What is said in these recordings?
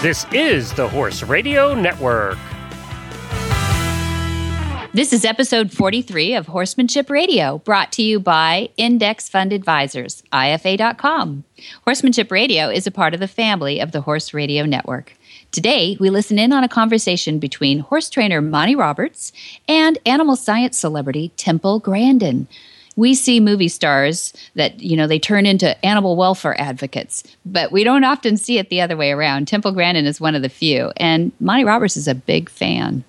This is the Horse Radio Network. This is episode 43 of Horsemanship Radio, brought to you by Index Fund Advisors, IFA.com. Horsemanship Radio is a part of the family of the Horse Radio Network. Today, we listen in on a conversation between horse trainer Monty Roberts and animal science celebrity Temple Grandin. We see movie stars that, they turn into animal welfare advocates, but we don't often see it the other way around. Temple Grandin is one of the few, and Monty Roberts is a big fan.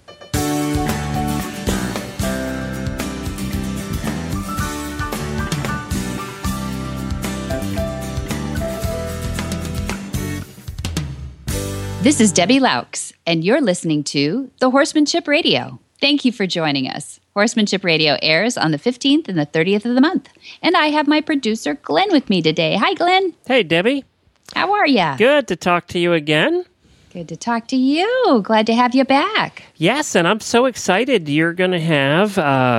This is Debbie Laux, and you're listening to The Horsemanship Radio. Thank you for joining us. Horsemanship Radio airs on the 15th and the 30th of the month. And I have my producer, Glenn, with me today. Hi, Glenn. Hey, Debbie. How are you? Good to talk to you again. Good to talk to you. Glad to have you back. Yes, and I'm so excited. You're going to have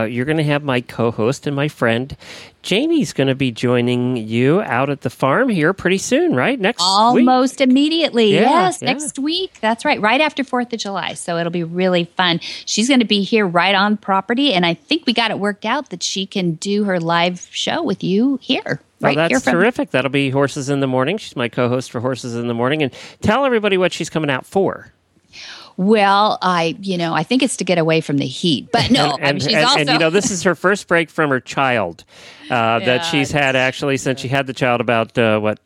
my co-host and my friend Jamie's going to be joining you out at the farm here pretty soon, right? Next week. Almost immediately. Yes, yeah. Next week. That's right. Right after 4th of July. So it'll be really fun. She's going to be here right on property, and I think we got it worked out that she can do her live show with you here. Well, that's terrific. That'll be Horses in the Morning. She's my co-host for Horses in the Morning. And tell everybody what she's coming out for. Well, I think it's to get away from the heat, but no, she's also... this is her first break from her child that she's had actually since she had the child about,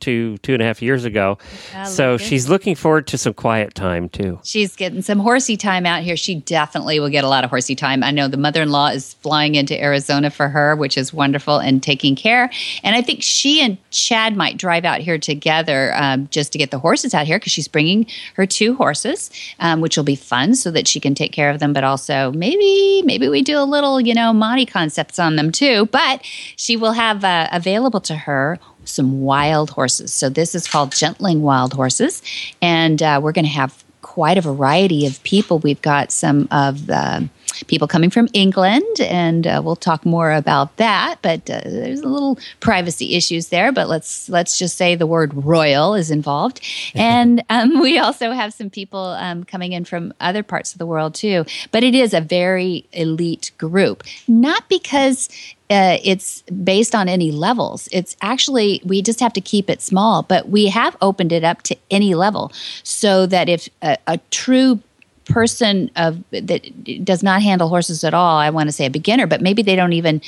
2.5 years ago. So she's looking forward to some quiet time, too. She's getting some horsey time out here. She definitely will get a lot of horsey time. I know the mother-in-law is flying into Arizona for her, which is wonderful, and taking care. And I think she and Chad might drive out here together just to get the horses out here, because she's bringing her 2 horses, which will be fun so that she can take care of them, but also maybe we do a little, Monty concepts on them too. But she will have available to her some wild horses. So this is called Gentling Wild Horses, and we're going to have quite a variety of people. We've got some of the people coming from England, and we'll talk more about that. But there's a little privacy issues there. But let's just say the word royal is involved, and we also have some people coming in from other parts of the world too. But it is a very elite group, not because it's based on any levels. It's actually, we just have to keep it small, but we have opened it up to any level, so that if a true person that does not handle horses at all, I want to say a beginner, but maybe they don't even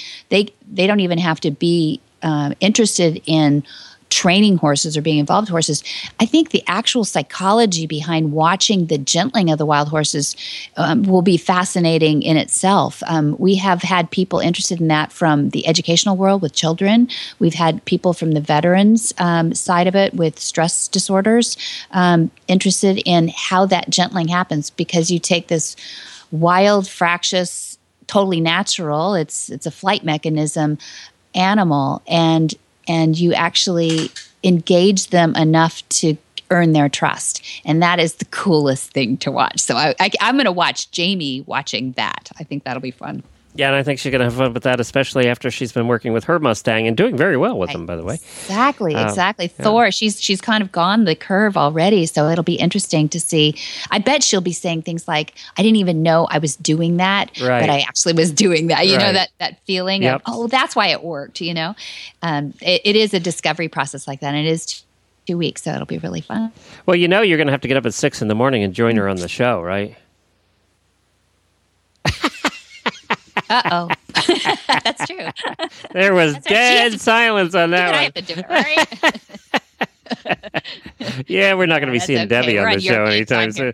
have to be interested in training horses or being involved with horses. I think the actual psychology behind watching the gentling of the wild horses will be fascinating in itself. We have had people interested in that from the educational world with children. We've had people from the veterans side of it with stress disorders interested in how that gentling happens, because you take this wild, fractious, totally natural, it's a flight mechanism animal, and you actually engage them enough to earn their trust. And that is the coolest thing to watch. So I'm going to watch Jamie watching that. I think that'll be fun. Yeah, and I think she's going to have fun with that, especially after she's been working with her Mustang and doing very well with them, by the way. Exactly. Thor, she's kind of gone the curve already, so it'll be interesting to see. I bet she'll be saying things like, I didn't even know I was doing that, but I actually was doing that. You know, that feeling of, that's why it worked, It is a discovery process like that, and it is 2 weeks, so it'll be really fun. Well, you're going to have to get up at 6 a.m. and join her on the show, right? Uh-oh. That's true. There was dead silence on that one. I have to do it, right? Yeah, we're not going to be seeing Debbie on the show anytime soon.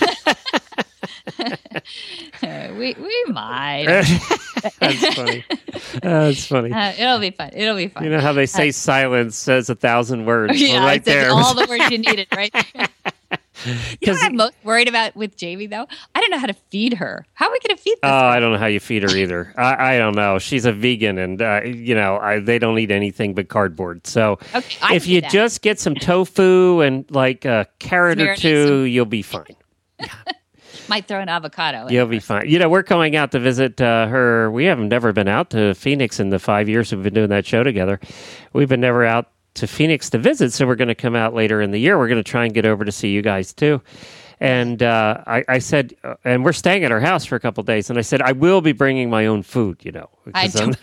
We might. That's funny. That's funny. It'll be fun. You know how they say silence says 1,000 words? Yeah, right there. All the words you needed, right? You know what I'm most worried about with Jamie, though? I don't know how to feed her. How are we going to feed this? Oh, I don't know how you feed her either. I don't know. She's a vegan, and they don't eat anything but cardboard. So if you just get some tofu and like a carrot or two, you'll be fine. Yeah. Might throw an avocado in. You'll be fine. We're going out to visit her. We have never been out to Phoenix in the 5 years we've been doing that show together. We've been never out to Phoenix to visit, so we're going to come out later in the year. We're going to try and get over to see you guys too. And I said, and we're staying at our house for a couple of days. And I said, I will be bringing my own food, I don't.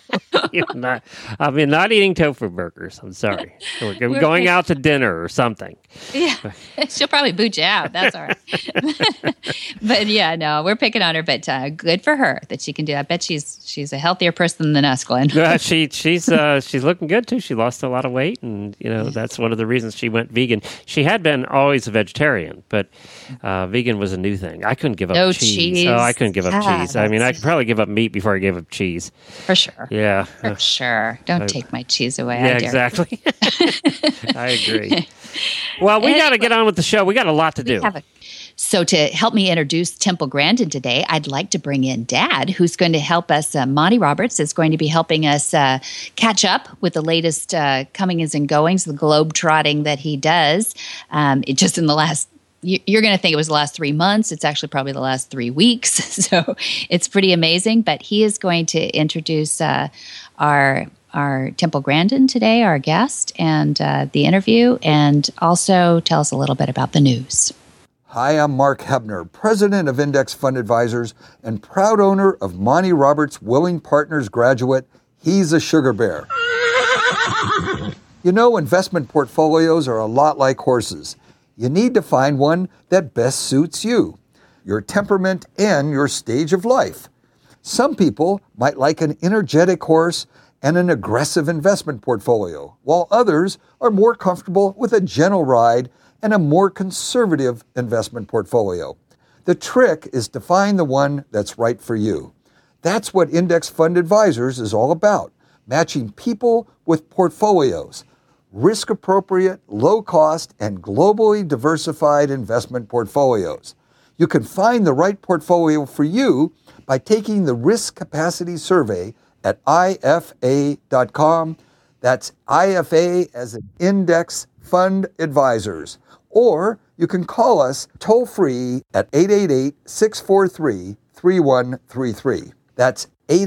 not eating tofu burgers. I'm sorry. We're going out to dinner or something. Yeah, she'll probably boot you out. That's all right. But yeah, no, we're picking on her. But good for her that she can do that. I bet she's a healthier person than us, Glenn. She's looking good too. She lost a lot of weight, and that's one of the reasons she went vegan. She had been always a vegetarian, but vegan was a new thing. I couldn't give up cheese. Oh, I couldn't give up cheese. I mean, I could probably give up meat before I gave up cheese. For sure. Yeah. For sure. Don't take my cheese away. Yeah, exactly. I agree. Well, we got to get on with the show. We got a lot to do. So to help me introduce Temple Grandin today, I'd like to bring in Dad, who's going to help us. Monty Roberts is going to be helping us catch up with the latest comings and goings, the globe trotting that he does. Just in the last, you're going to think it was the last 3 months. It's actually probably the last 3 weeks. So it's pretty amazing. But he is going to introduce our Temple Grandin today, our guest, and the interview, and also tell us a little bit about the news. Hi, I'm Mark Hebner, president of Index Fund Advisors and proud owner of Monty Roberts Willing Partners graduate, He's a Sugar Bear. Investment portfolios are a lot like horses. You need to find one that best suits you, your temperament, and your stage of life. Some people might like an energetic horse and an aggressive investment portfolio, while others are more comfortable with a gentle ride and a more conservative investment portfolio. The trick is to find the one that's right for you. That's what Index Fund Advisors is all about, matching people with portfolios, risk-appropriate, low-cost, and globally diversified investment portfolios. You can find the right portfolio for you by taking the Risk Capacity Survey at IFA.com. That's IFA as in Index Fund Advisors. Or you can call us toll-free at 888-643-3133. That's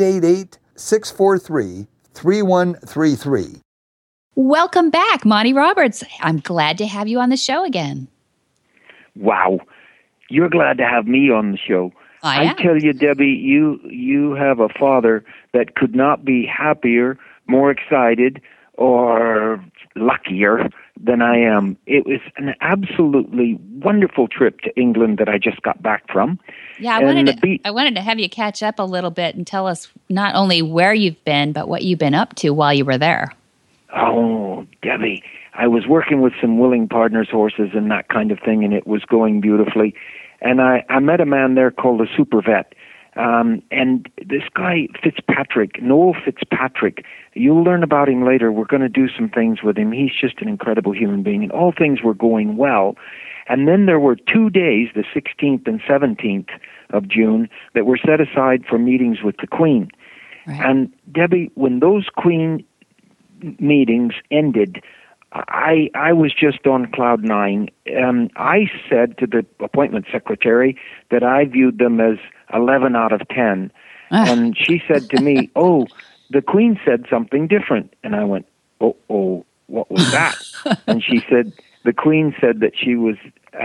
888-643-3133. Welcome back, Monty Roberts. I'm glad to have you on the show again. Wow. You're glad to have me on the show. I tell you, Debbie, you have a father that could not be happier, more excited, or luckier than I am. It was an absolutely wonderful trip to England that I just got back from. Yeah, I wanted to have you catch up a little bit and tell us not only where you've been, but what you've been up to while you were there. Oh, Debbie, I was working with some willing partners horses and that kind of thing, and it was going beautifully. And I met a man there called a super vet. And this guy, Noel Fitzpatrick, you'll learn about him later. We're going to do some things with him. He's just an incredible human being, and all things were going well. And then there were 2 days, the 16th and 17th of June, that were set aside for meetings with the Queen. Right. And Debbie, when those Queen meetings ended, I was just on cloud nine. I said to the appointment secretary that I viewed them as 11 out of 10. And she said to me, oh, the Queen said something different. And I went, oh, what was that? And she said, the Queen said that she was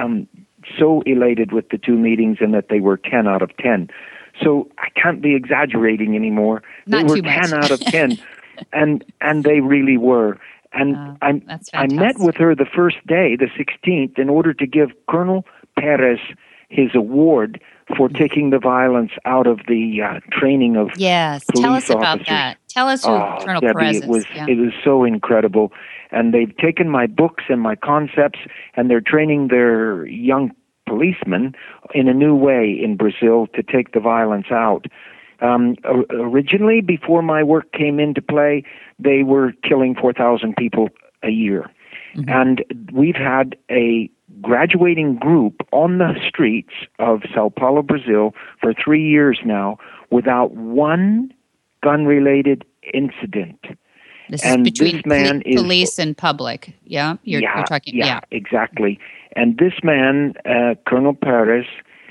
so elated with the two meetings and that they were 10 out of 10. So I can't be exaggerating anymore. Not they were too much. 10 out of 10. And they really were. And I met with her the first day, the 16th, in order to give Colonel Perez his award for taking the violence out of the training of yes. police Tell us officers. About that. Tell us who Colonel Debbie, Perez is. It was so incredible. And they've taken my books and my concepts, and they're training their young policemen in a new way in Brazil to take the violence out. Originally, before my work came into play, they were killing 4,000 people a year. Mm-hmm. And we've had a graduating group on the streets of Sao Paulo, Brazil, for 3 years now without one gun-related incident. This is between police and public. Yeah? You're talking. Yeah, exactly. And this man, Colonel Perez,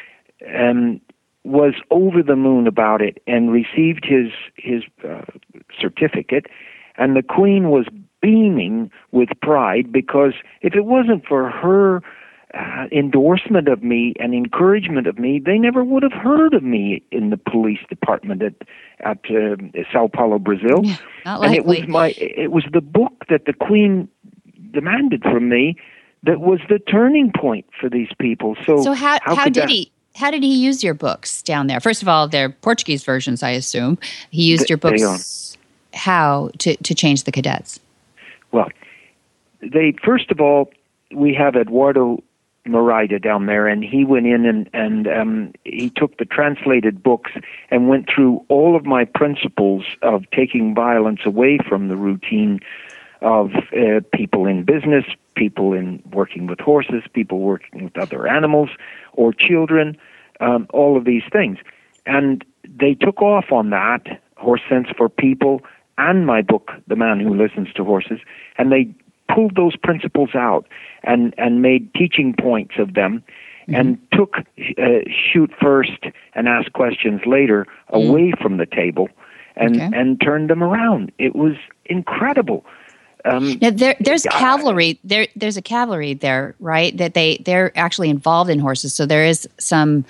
was over the moon about it and received his certificate. And the Queen was beaming with pride, because if it wasn't for her endorsement of me and encouragement of me, they never would have heard of me in the police department at Sao Paulo, Brazil. Yeah, not and likely. it was the book that the Queen demanded from me that was the turning point for these people. So how did he use your books down there? First of all, they're Portuguese versions, I assume. He used your books how to change the cadets? Well, first of all, we have Eduardo Moraida down there, and he went in and he took the translated books and went through all of my principles of taking violence away from the routine of people in business, people in working with horses, people working with other animals or children, all of these things. And they took off on that, Horse Sense for People, and my book, The Man Who Listens to Horses, and they pulled those principles out and made teaching points of them, and took shoot first and ask questions later away from the table and turned them around. It was incredible. Now there's cavalry. There's a cavalry there, right? That they're actually involved in horses. So there is some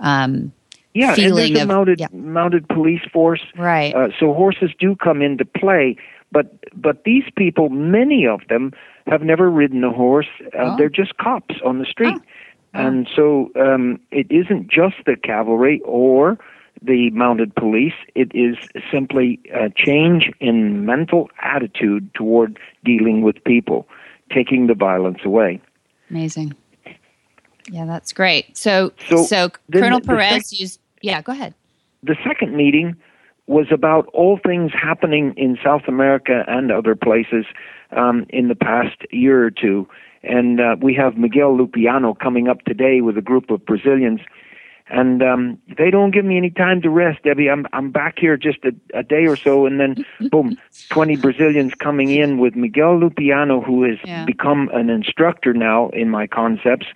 feeling and there's a mounted police force. Right. So horses do come into play, but these people, many of them, have never ridden a horse. They're just cops on the street. And so it isn't just the cavalry or the mounted police. It is simply a change in mental attitude toward dealing with people, taking the violence away. Amazing. Yeah, that's great. So Colonel Perez used... Yeah, go ahead. The second meeting was about all things happening in South America and other places in the past year or two. And we have Miguel Lupiano coming up today with a group of Brazilians. And they don't give me any time to rest, Debbie. I'm back here just a day or so, and then, boom, 20 Brazilians coming in with Miguel Lupiano, who has become an instructor now in my concepts,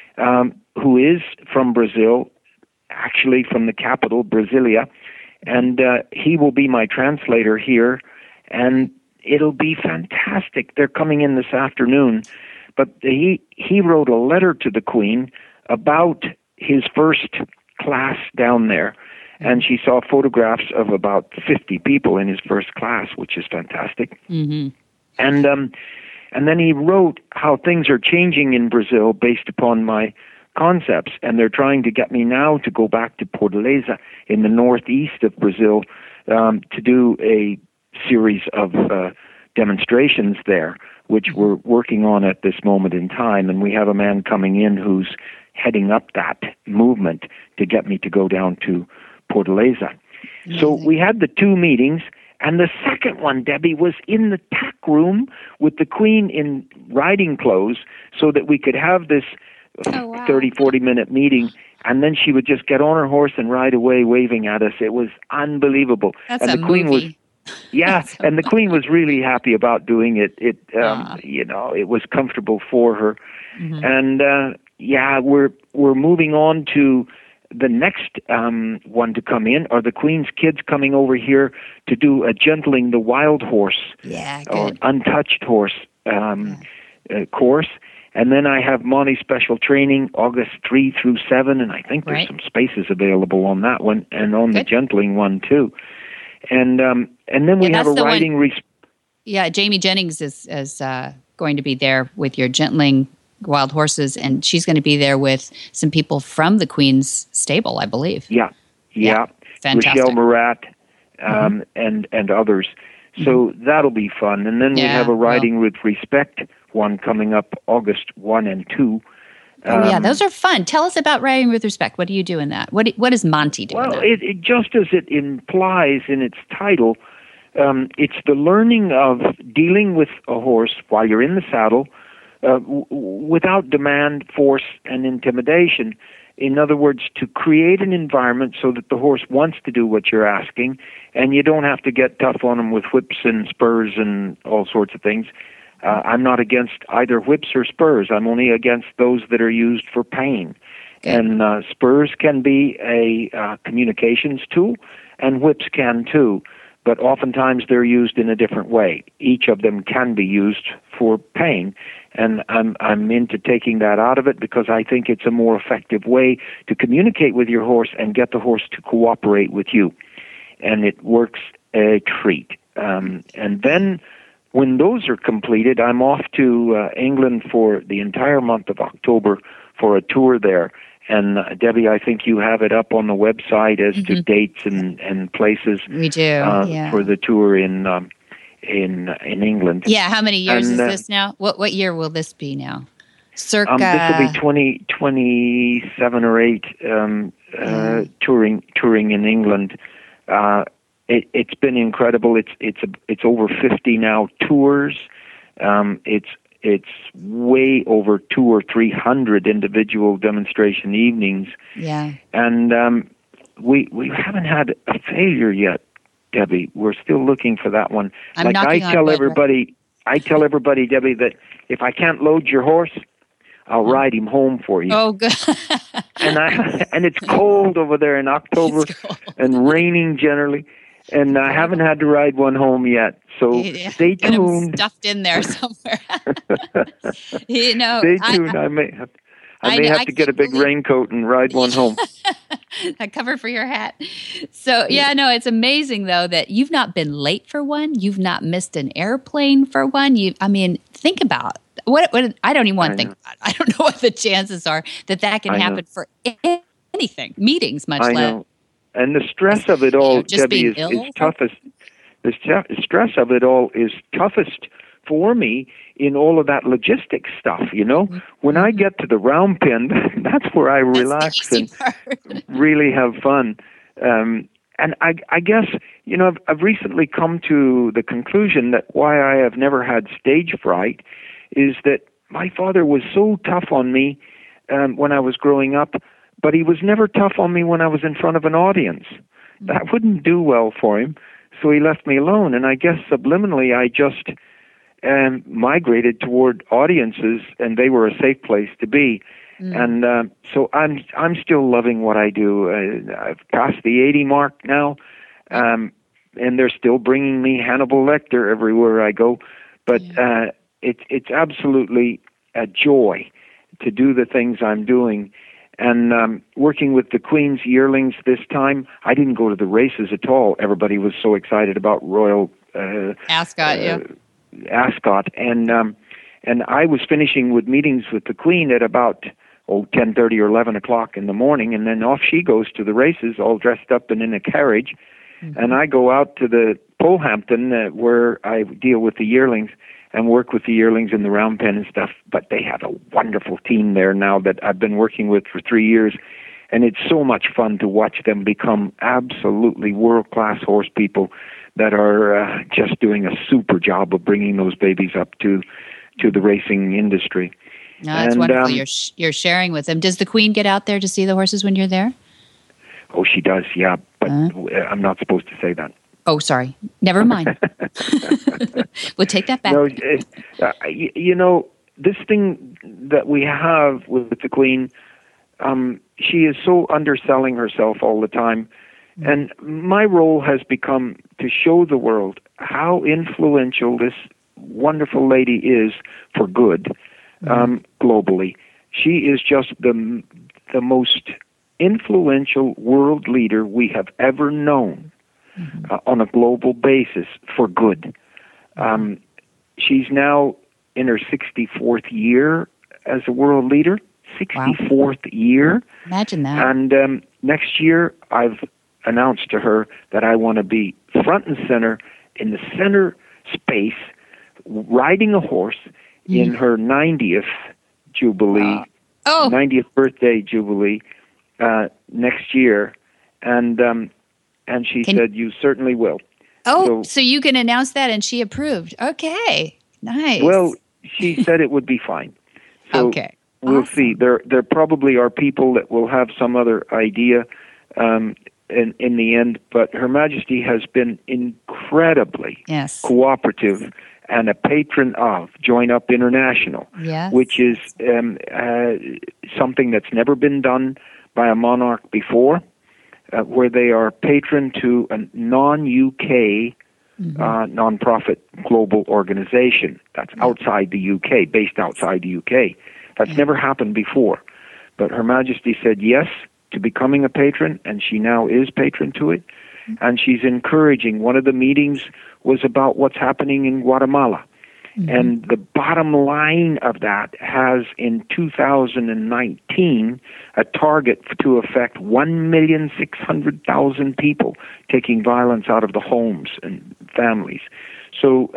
who is from Brazil, actually from the capital, Brasilia. And he will be my translator here, and it'll be fantastic. They're coming in this afternoon. But he wrote a letter to the Queen about his first class down there, and she saw photographs of about 50 people in his first class, which is fantastic. Mm-hmm. And then he wrote how things are changing in Brazil based upon my concepts, and they're trying to get me now to go back to Fortaleza in the northeast of Brazil to do a series of demonstrations there, which we're working on at this moment in time. And we have a man coming in who's heading up that movement to get me to go down to Fortaleza. Amazing. So we had the two meetings, and the second one, Debbie, was in the tack room with the Queen in riding clothes so that we could have this 30, 40-minute meeting, and then she would just get on her horse and ride away waving at us. It was unbelievable. That's and the Queen movie. And the Queen was really happy about doing it. It was comfortable for her. Mm-hmm. And we're moving on to the next one to come in, are the Queen's kids coming over here to do a Gentling the Wild Horse or Untouched Horse course. And then I have Monty Special Training August 3 through 7, and I think there's some spaces available on that one and on the Gentling one too. And then we have a riding... Jamie Jennings is going to be there with your Gentling Wild Horses, and she's going to be there with some people from the Queen's stable, I believe. Yeah. Fantastic. Michelle Murat and others. So that'll be fun. And then we have a Riding with Respect one coming up August 1 and 2. Those are fun. Tell us about Riding with Respect. What do you do in that? What does Monty do in that? Well, it just as it implies in its title, it's the learning of dealing with a horse while you're in the saddle without demand, force, and intimidation. In other words, to create an environment so that the horse wants to do what you're asking, and you don't have to get tough on him with whips and spurs and all sorts of things. I'm not against either whips or spurs. I'm only against those that are used for pain. Okay. And spurs can be a communications tool, and whips can too. but oftentimes they're used in a different way. Each of them can be used for pain, and I'm into taking that out of it because I think it's a more effective way to communicate with your horse and get the horse to cooperate with you, and it works a treat. And then when those are completed, I'm off to England for the entire month of October for a tour there. And Debbie, I think you have it up on the website as to dates and places. We do, for the tour in England. Yeah, how many years is this now? What year will this be now? Circa. This will be 27 or 8 touring in England. It's been incredible. It's over 50 now tours. It's way over 200 or 300 individual demonstration evenings. Yeah. And we haven't had a failure yet, Debbie. We're still looking for that one. I tell everybody, Debbie, that if I can't load your horse, I'll ride him home for you. Oh, good. and it's cold over there in October and raining generally. And I haven't had to ride one home yet, so stay tuned. Get him stuffed in there somewhere. Stay tuned. I may have to get a big raincoat and ride one home. A cover for your hat. So it's amazing though that you've not been late for one. You've not missed an airplane for one. Think about what I don't even want to think about. I don't know what the chances are that can happen for anything. Meetings, much less. And the stress of it all, Debbie, is toughest. The stress of it all is toughest for me in all of that logistics stuff, When I get to the round pen, that's where I relax and really have fun. And I guess, I've recently come to the conclusion that why I have never had stage fright is that my father was so tough on me when I was growing up, but he was never tough on me when I was in front of an audience. That wouldn't do well for him, so he left me alone. And I guess subliminally I just migrated toward audiences, and they were a safe place to be. And so I'm still loving what I do. I've passed the 80 mark now, and they're still bringing me Hannibal Lecter everywhere I go. But it's absolutely a joy to do the things I'm doing. And working with the Queen's yearlings this time, I didn't go to the races at all. Everybody was so excited about Royal Ascot, Ascot, and I was finishing with meetings with the Queen at about 10:30 or 11 o'clock in the morning, and then off she goes to the races, all dressed up and in a carriage, and I go out to the Polehampton where I deal with the yearlings and work with the yearlings in the round pen and stuff. But they have a wonderful team there now that I've been working with for 3 years. And it's so much fun to watch them become absolutely world-class horse people that are just doing a super job of bringing those babies up to the racing industry. No, that's wonderful. You're sharing with them. Does the Queen get out there to see the horses when you're there? Oh, she does, yeah. But I'm not supposed to say that. Oh, sorry. Never mind. We'll take that back. No, this thing that we have with the Queen, she is so underselling herself all the time. And my role has become to show the world how influential this wonderful lady is for good globally. She is just the most influential world leader we have ever known. On a global basis for good. She's now in her 64th year as a world leader, 64th year. Imagine that. And next year, I've announced to her that I want to be front and center in the center space, riding a horse in her 90th Jubilee, 90th birthday Jubilee next year. And she said, you certainly will. Oh, so you can announce that, and she approved. Okay, nice. Well, she said it would be fine. So we'll see. There probably are people that will have some other idea in the end, but Her Majesty has been incredibly cooperative and a patron of Join Up International, which is something that's never been done by a monarch before. where they are patron to a non-UK nonprofit global organization that's outside the UK, based outside the UK. That's never happened before. But Her Majesty said yes to becoming a patron, and she now is patron to it. And she's encouraging. One of the meetings was about what's happening in Guatemala. And the bottom line of that has, in 2019, a target to affect 1,600,000 people, taking violence out of the homes and families. So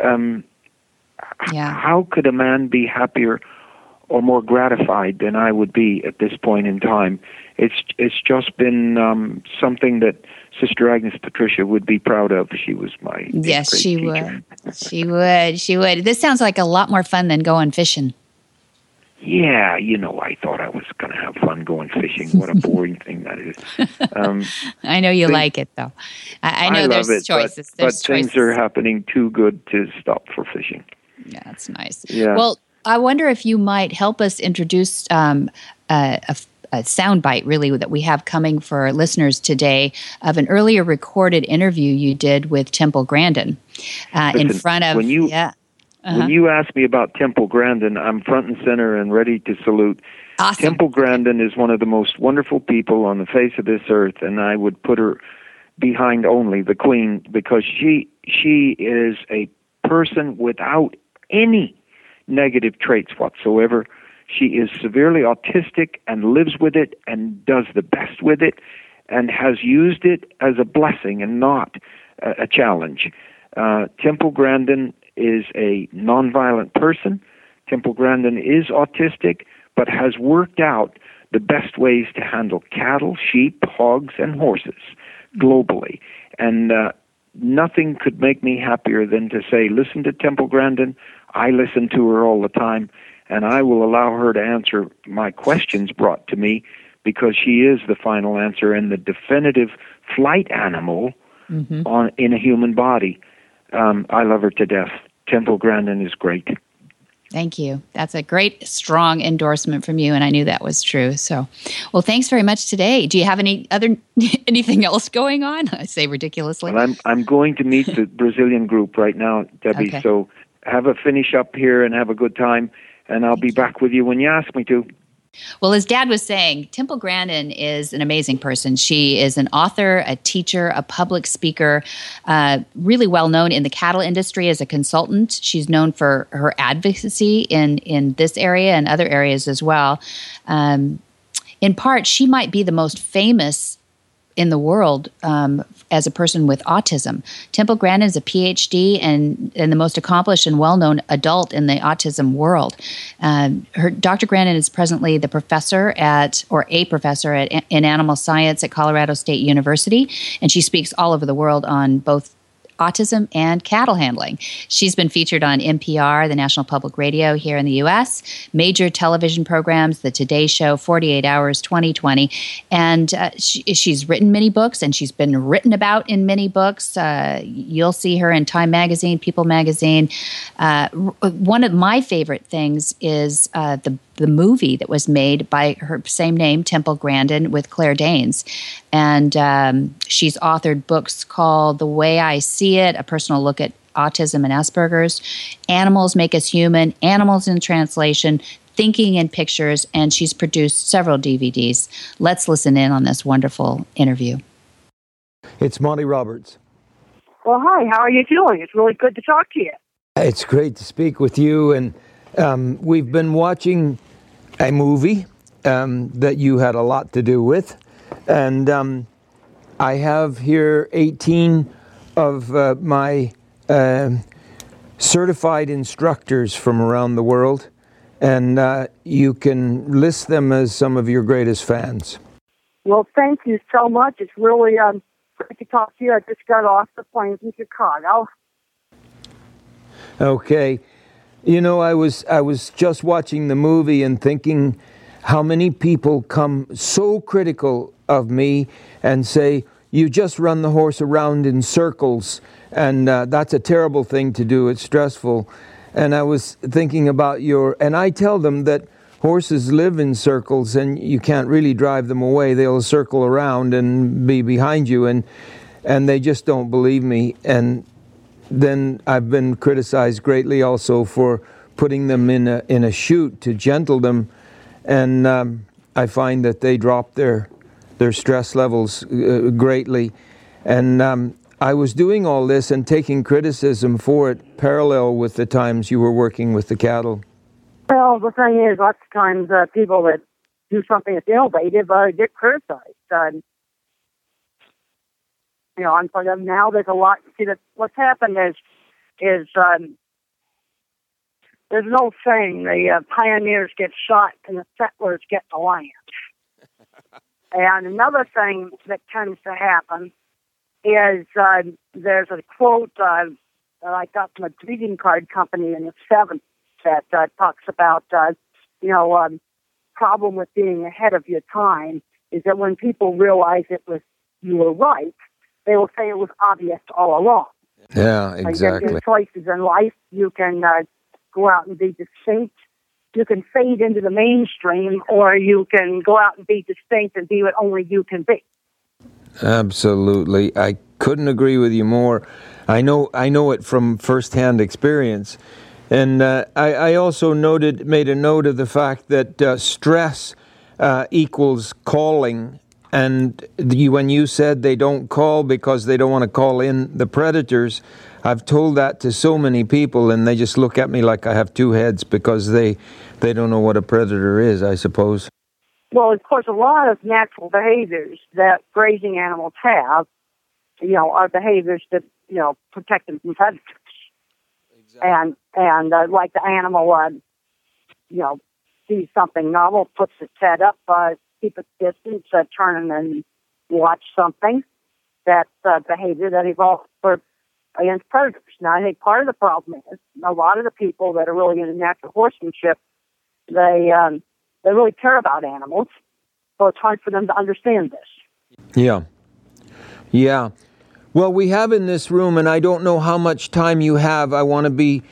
how could a man be happier or more gratified than I would be at this point in time? It's just been something that Sister Agnes Patricia would be proud of. She was my she teacher. would. She would. This sounds like a lot more fun than going fishing. Yeah, I thought I was going to have fun going fishing. What a boring thing that is. I know you like it, though. I know there's choices. But things are happening too good to stop for fishing. Yeah, that's nice. Yeah. Well, I wonder if you might help us introduce a soundbite, really, that we have coming for our listeners today of an earlier recorded interview you did with Temple Grandin in front of... When you ask me about Temple Grandin, I'm front and center and ready to salute. Awesome. Temple Grandin is one of the most wonderful people on the face of this earth, and I would put her behind only the Queen, because she is a person without any negative traits whatsoever. She is severely autistic and lives with it and does the best with it and has used it as a blessing and not a challenge. Temple Grandin is a nonviolent person. Temple Grandin is autistic, but has worked out the best ways to handle cattle, sheep, hogs, and horses globally. And nothing could make me happier than to say, listen to Temple Grandin. I listen to her all the time, and I will allow her to answer my questions brought to me, because she is the final answer and the definitive flight animal in a human body. I love her to death. Temple Grandin is great. Thank you. That's a great, strong endorsement from you, and I knew that was true. So, well, thanks very much today. Do you have anything else going on? I say ridiculously. Well, I'm going to meet the Brazilian group right now, Debbie. Okay. So have a finish up here and have a good time, and I'll be back with you when you ask me to. Well, as Dad was saying, Temple Grandin is an amazing person. She is an author, a teacher, a public speaker, really well known in the cattle industry as a consultant. She's known for her advocacy in this area and other areas as well. In part, she might be the most famous in the world as a person with autism. Temple Grandin is a PhD and the most accomplished and well-known adult in the autism world. Dr. Grandin is presently the professor in animal science at Colorado State University, and she speaks all over the world on both autism and cattle handling. She's been featured on NPR, the National Public Radio here in the U.S., major television programs, The Today Show, 48 Hours, 2020, and she's written many books, and she's been written about in many books. You'll see her in Time Magazine, People Magazine. One of my favorite things is the movie that was made by her same name, Temple Grandin, with Claire Danes. And she's authored books called The Way I See It, A Personal Look at Autism and Asperger's, Animals Make Us Human, Animals in Translation, Thinking in Pictures, and she's produced several DVDs. Let's listen in on this wonderful interview. It's Monty Roberts. Well, hi, how are you doing? It's really good to talk to you. It's great to speak with you, and we've been watching a movie that you had a lot to do with, and I have here 18 of my certified instructors from around the world, and you can list them as some of your greatest fans. Well, thank you so much. It's really great to talk to you. I just got off the plane from Chicago. Okay. You know, I was just watching the movie and thinking how many people come so critical of me and say, you just run the horse around in circles, and that's a terrible thing to do. It's stressful. And I was thinking about and I tell them that horses live in circles, and you can't really drive them away. They'll circle around and be behind you, and they just don't believe me. And then I've been criticized greatly also for putting them in a chute to gentle them, and I find that they drop their stress levels greatly. And I was doing all this and taking criticism for it parallel with the times you were working with the cattle. Well, the thing is, lots of times people that do something that's innovative get criticized. And for them now, there's a lot. See, what's happened is there's no saying the pioneers get shot and the settlers get the land. And another thing that tends to happen is there's a quote that I got from a greeting card company in the 70s that talks about, problem with being ahead of your time is that when people realize you were right, they will say it was obvious all along. Yeah, exactly. There's choices in life. You can go out and be distinct. You can fade into the mainstream, or you can go out and be distinct and be what only you can be. Absolutely. I couldn't agree with you more. I know it from firsthand experience. And I also made a note of the fact that stress equals calling. And when you said they don't call because they don't want to call in the predators, I've told that to so many people, and they just look at me like I have two heads because they don't know what a predator is, I suppose. Well, of course, a lot of natural behaviors that grazing animals have, are behaviors that, protect them from predators. Exactly. And like the animal, sees something novel, puts its head up, keep its distance, turn and watch something. That's behavior that evolved against predators. Now, I think part of the problem is a lot of the people that are really into natural horsemanship, they really care about animals, so it's hard for them to understand this. Yeah. Well, we have in this room, and I don't know how much time you have. I want to be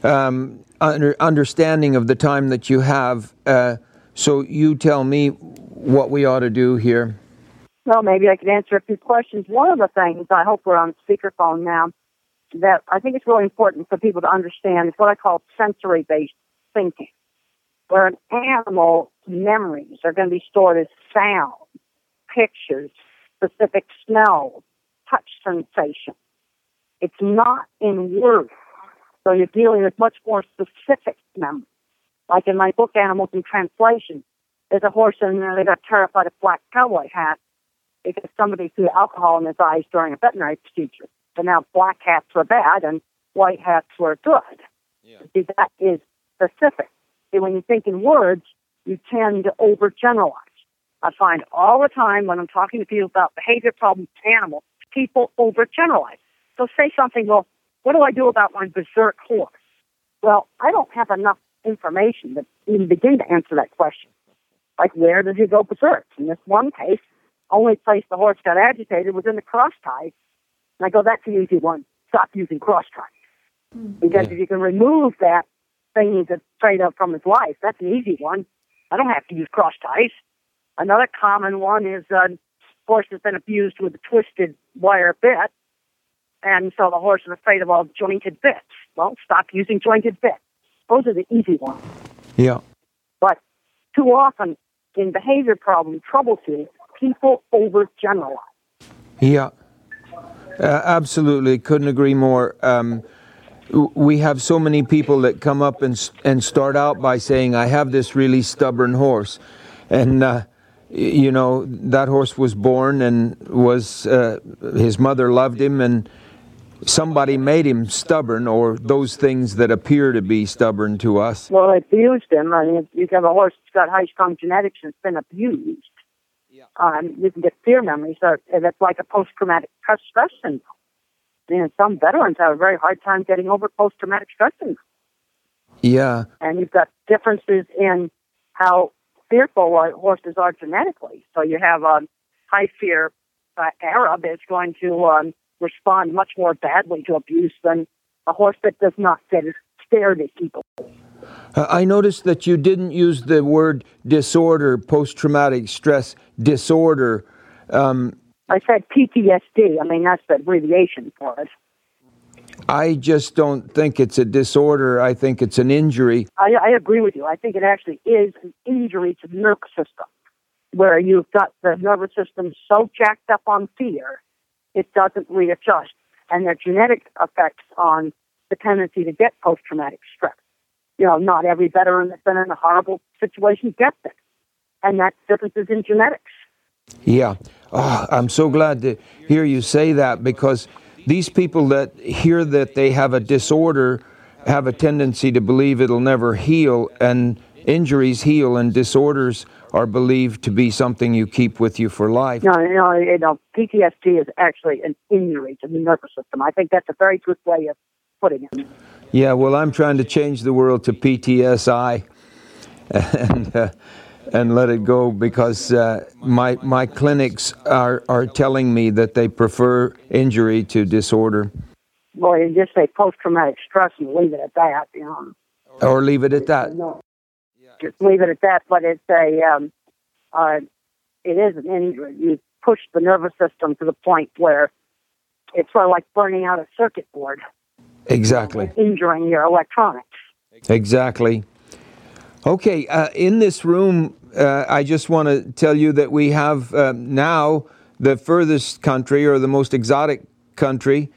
understanding of the time that you have. So you tell me what we ought to do here. Well, maybe I could answer a few questions. One of the things, I hope we're on speakerphone now, that I think it's really important for people to understand is what I call sensory-based thinking, where an animal's memories are going to be stored as sound, pictures, specific smells, touch sensation. It's not in words. So you're dealing with much more specific memory. Like in my book, Animals in Translation, there's a horse in there that got terrified of black cowboy hat because somebody threw alcohol in his eyes during a veterinary procedure. So now black hats were bad and white hats were good. Yeah. See, that is specific. See, when you think in words, you tend to overgeneralize. I find all the time when I'm talking to people about behavior problems with animals, people overgeneralize. So say something, well, what do I do about my berserk horse? Well, I don't have enough information to even begin to answer that question. Like, where does he go berserk? In this one case, only place the horse got agitated was in the cross ties. And I go, that's the easy one. Stop using cross ties. Because if you can remove that thing he's afraid of from his life, that's an easy one. I don't have to use cross ties. Another common one is horse has been abused with a twisted wire bit, and so the horse is afraid of all jointed bits. Well, stop using jointed bits. Those are the easy ones. Yeah. But too often in behavior problem troubleshooting, people overgeneralize. Yeah. Absolutely. Couldn't agree more. We have so many people that come up and start out by saying, I have this really stubborn horse. And that horse was born and his mother loved him, and somebody made him stubborn, or those things that appear to be stubborn to us. Well, they abused him. I mean, you have a horse that's got high-strung genetics and it's been abused. Yeah. You can get fear memories. So that's like a post-traumatic stress syndrome. And some veterans have a very hard time getting over post-traumatic stress syndrome. Yeah. And you've got differences in how fearful horses are genetically. So you have a high fear Arab is going to respond much more badly to abuse than a horse that does not get as scared as people. I noticed that you didn't use the word disorder, post-traumatic stress disorder. I said PTSD. I mean, that's the abbreviation for it. I just don't think it's a disorder. I think it's an injury. I agree with you. I think it actually is an injury to the nervous system, where you've got the nervous system so jacked up on fear, it doesn't readjust. And there are genetic effects on the tendency to get post-traumatic stress. You know, not every veteran that's been in a horrible situation gets it. And that difference is in genetics. Yeah. Oh, I'm so glad to hear you say that, because these people that hear that they have a disorder have a tendency to believe it'll never heal, and injuries heal and disorders are believed to be something you keep with you for life. No, PTSD is actually an injury to the nervous system. I think that's a very good way of putting it. Yeah, well, I'm trying to change the world to PTSI and let it go, because my clinics are telling me that they prefer injury to disorder. Well, you just say post-traumatic stress and leave it at that, you know. Or leave it at that. No, just leave it at that. But it's it is an injury. You push the nervous system to the point where it's sort of like burning out a circuit board. Exactly. Injuring your electronics. Exactly. Okay, in this room, I just want to tell you that we have now the furthest country, or the most exotic country,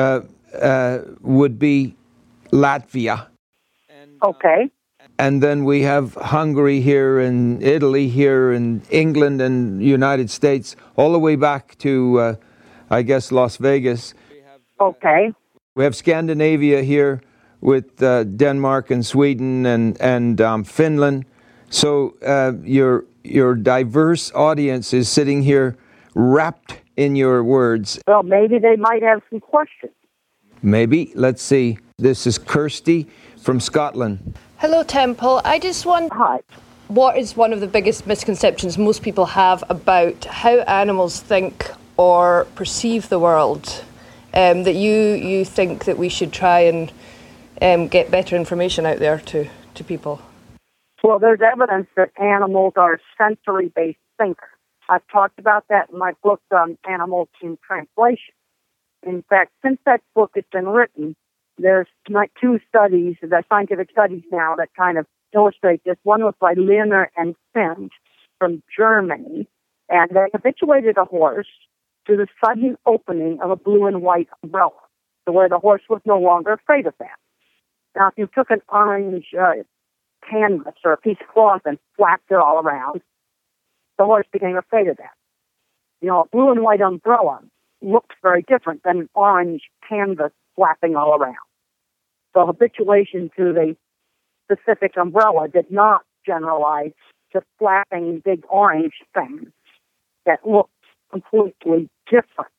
would be Latvia. Okay. And then we have Hungary here, and Italy here, and England and United States, all the way back to, I guess, Las Vegas. Okay. We have Scandinavia here with Denmark and Sweden and Finland. So your diverse audience is sitting here wrapped in your words. Well, maybe they might have some questions. Maybe. Let's see. This is Kirsty from Scotland. Hello, Temple. I just wonder, Hi. what is one of the biggest misconceptions most people have about how animals think or perceive the world, that you think that we should try and get better information out there to people? Well, there's evidence that animals are sensory-based thinkers. I've talked about that in my book, Animals in Translation. In fact, since that book has been written, there's two studies, the scientific studies now, that kind of illustrate this. One was by Lehner and Finch from Germany, and they habituated a horse to the sudden opening of a blue and white umbrella, to where the horse was no longer afraid of that. Now, if you took an orange canvas or a piece of cloth and flapped it all around, the horse became afraid of that. You know, a blue and white umbrella looks very different than an orange canvas flapping all around. So habituation to the specific umbrella did not generalize to flapping big orange things that looked completely different.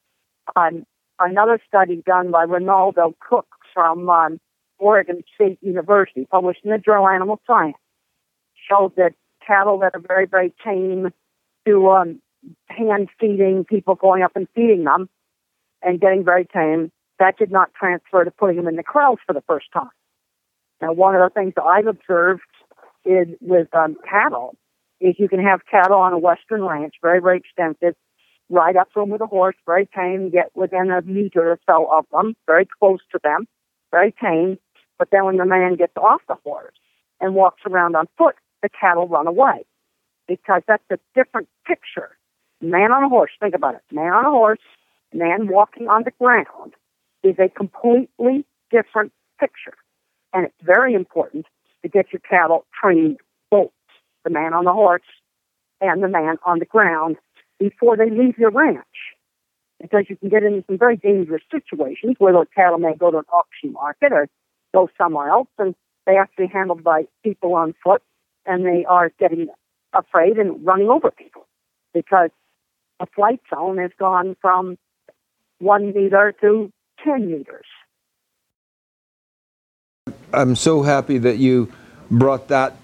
Another study done by Ronaldo Cook from Oregon State University, published in the journal Animal Science, showed that cattle that are very, very tame to hand feeding, people going up and feeding them and getting very tame, that did not transfer to putting them in the corrals for the first time. Now, one of the things that I've observed is with cattle is you can have cattle on a western ranch, very, very extensive, ride up to them with a horse, very tame, get within a meter or so of them, very close to them, very tame. But then when the man gets off the horse and walks around on foot, the cattle run away, because that's a different picture. Man on a horse, think about it. Man on a horse, man walking on the ground is a completely different picture. And it's very important to get your cattle trained, both the man on the horse and the man on the ground, before they leave your ranch. Because you can get into some very dangerous situations where those cattle may go to an auction market or go somewhere else, and they have to be handled by people on foot, and they are getting afraid and running over people, because a flight zone has gone from 1 meter to 10 meters. I'm so happy that you brought that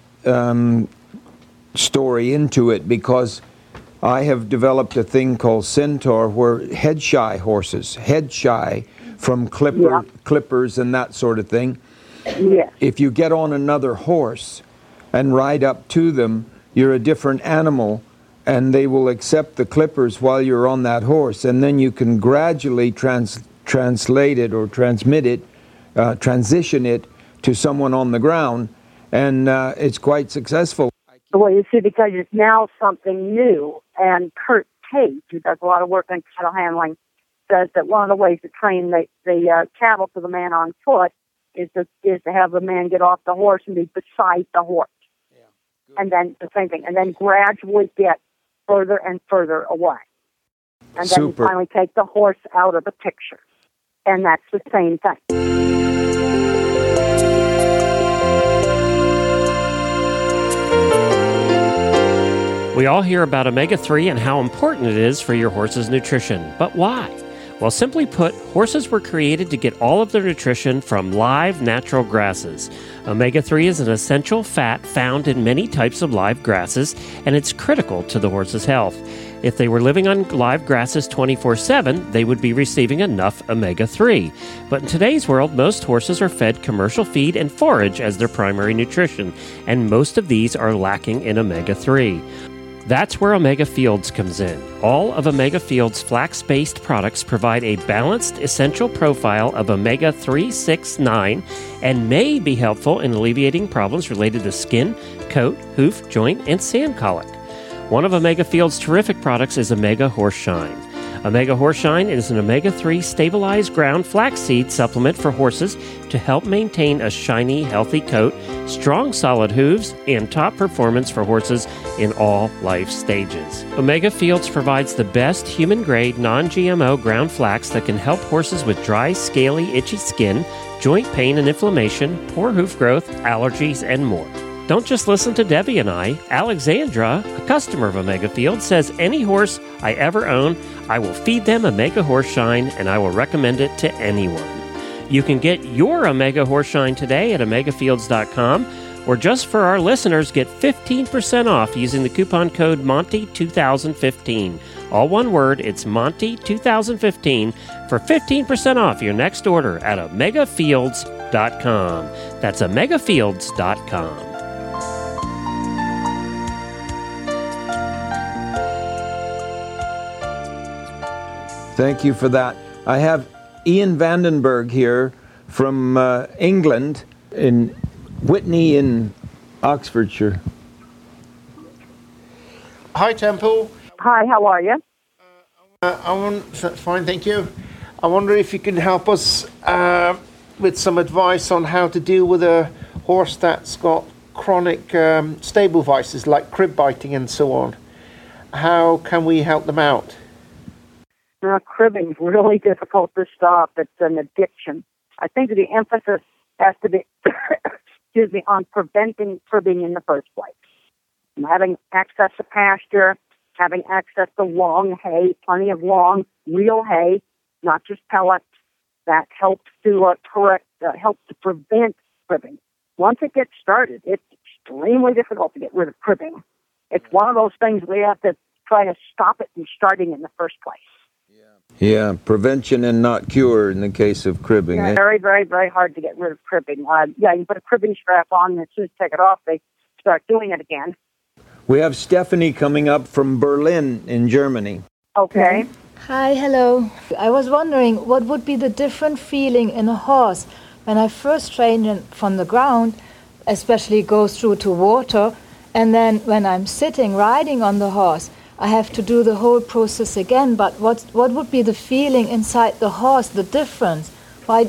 story into it, because I have developed a thing called Centaur, where head shy horses, head shy from clippers and that sort of thing, Yes. If you get on another horse and ride up to them, you're a different animal, and they will accept the clippers while you're on that horse, and then you can gradually translate it or transmit it, transition it to someone on the ground, and it's quite successful. Well, you see, because it's now something new, and Kurt Tate, who does a lot of work on cattle handling, says that one of the ways to train the cattle to the man on foot is to have the man get off the horse and be beside the horse. Yeah, and then the same thing, and then gradually get further and further away. And then finally take the horse out of the picture. And that's the same thing. We all hear about omega-3 and how important it is for your horse's nutrition. But why? Well, simply put, horses were created to get all of their nutrition from live, natural grasses. Omega-3 is an essential fat found in many types of live grasses, and it's critical to the horse's health. If they were living on live grasses 24/7, they would be receiving enough omega-3. But in today's world, most horses are fed commercial feed and forage as their primary nutrition, and most of these are lacking in omega-3. That's where Omega Fields comes in. All of Omega Fields' flax-based products provide a balanced, essential profile of omega-3, 6, 9, and may be helpful in alleviating problems related to skin, coat, hoof, joint, and sand colic. One of Omega Fields' terrific products is Omega Horseshine. Omega Horseshine is an omega-3 stabilized ground flaxseed supplement for horses to help maintain a shiny, healthy coat, strong, solid hooves, and top performance for horses in all life stages. Omega Fields provides the best human-grade, non-GMO ground flax that can help horses with dry, scaly, itchy skin, joint pain and inflammation, poor hoof growth, allergies, and more. Don't just listen to Debbie and I. Alexandra, a customer of Omega Fields, says any horse I ever own, I will feed them Omega Horseshine, and I will recommend it to anyone. You can get your Omega Horseshine today at omegafields.com, or just for our listeners, get 15% off using the coupon code Monty2015. All one word, it's Monty2015 for 15% off your next order at omegafields.com. That's omegafields.com. Thank you for that. I have Ian Vandenberg here from England, in Whitney in Oxfordshire. Hi, Temple. Hi, how are you? Fine, thank you. I wonder if you can help us with some advice on how to deal with a horse that's got chronic stable vices like crib biting and so on. How can we help them out? Cribbing is really difficult to stop. It's an addiction. I think the emphasis has to be, on preventing cribbing in the first place. Having access to pasture, having access to long hay, plenty of long, real hay, not just pellets, that helps to helps to prevent cribbing. Once it gets started, it's extremely difficult to get rid of cribbing. It's one of those things we have to try to stop it from starting in the first place. Yeah, prevention and not cure in the case of cribbing. Yeah, very, very, very hard to get rid of cribbing. You put a cribbing strap on, and as soon as you take it off, they start doing it again. We have Stephanie coming up from Berlin in Germany. Okay. Hi, hello. I was wondering what would be the different feeling in a horse when I first train him from the ground, especially goes through to water, and then when I'm sitting, riding on the horse, I have to do the whole process again, but what would be the feeling inside the horse, the difference? Why